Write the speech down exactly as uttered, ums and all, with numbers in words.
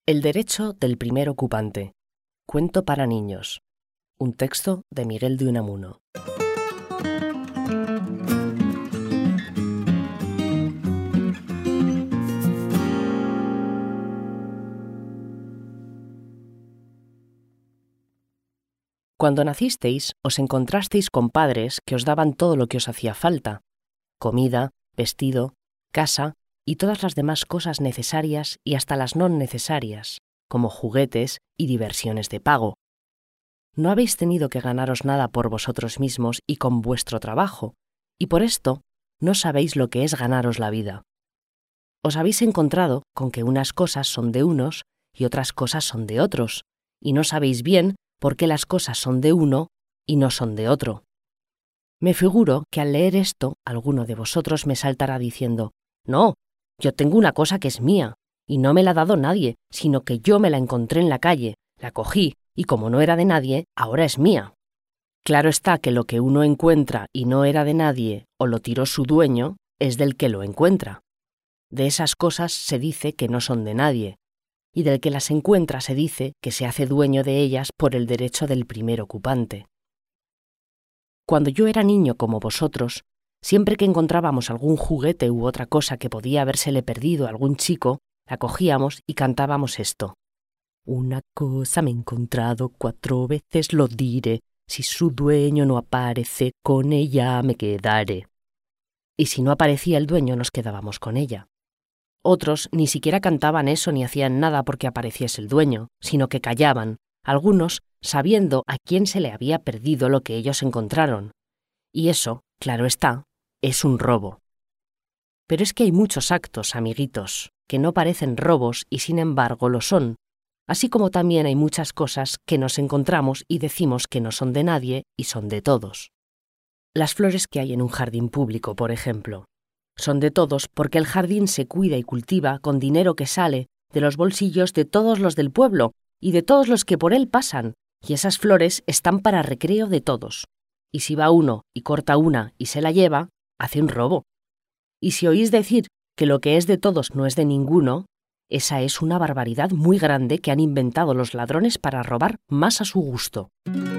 El derecho del primer ocupante. Cuento para niños. Un texto de Miguel de Unamuno. Cuando nacisteis, os encontrasteis con padres que os daban todo lo que os hacía falta: comida, vestido, casa y todas las demás cosas necesarias y hasta las no necesarias, como juguetes y diversiones de pago. No habéis tenido que ganaros nada por vosotros mismos y con vuestro trabajo, y por esto no sabéis lo que es ganaros la vida. Os habéis encontrado con que unas cosas son de unos y otras cosas son de otros, y no sabéis bien por qué las cosas son de uno y no son de otro. Me figuro que al leer esto, alguno de vosotros me saltará diciendo: «No, yo tengo una cosa que es mía, y no me la ha dado nadie, sino que yo me la encontré en la calle, la cogí, y como no era de nadie, ahora es mía». Claro está que lo que uno encuentra y no era de nadie, o lo tiró su dueño, es del que lo encuentra. De esas cosas se dice que no son de nadie, y del que las encuentra se dice que se hace dueño de ellas por el derecho del primer ocupante. Cuando yo era niño como vosotros, siempre que encontrábamos algún juguete u otra cosa que podía habérsele perdido a algún chico, la cogíamos y cantábamos esto: «Una cosa me he encontrado, cuatro veces lo diré, si su dueño no aparece, con ella me quedaré». Y si no aparecía el dueño, nos quedábamos con ella. Otros ni siquiera cantaban eso ni hacían nada porque apareciese el dueño, sino que callaban, algunos sabiendo a quién se le había perdido lo que ellos encontraron. Y eso, claro está, es un robo. Pero es que hay muchos actos, amiguitos, que no parecen robos y sin embargo lo son, así como también hay muchas cosas que nos encontramos y decimos que no son de nadie y son de todos. Las flores que hay en un jardín público, por ejemplo, son de todos porque el jardín se cuida y cultiva con dinero que sale de los bolsillos de todos los del pueblo y de todos los que por él pasan, y esas flores están para recreo de todos. Y si va uno y corta una y se la lleva, hace un robo. Y si oís decir que lo que es de todos no es de ninguno, esa es una barbaridad muy grande que han inventado los ladrones para robar más a su gusto.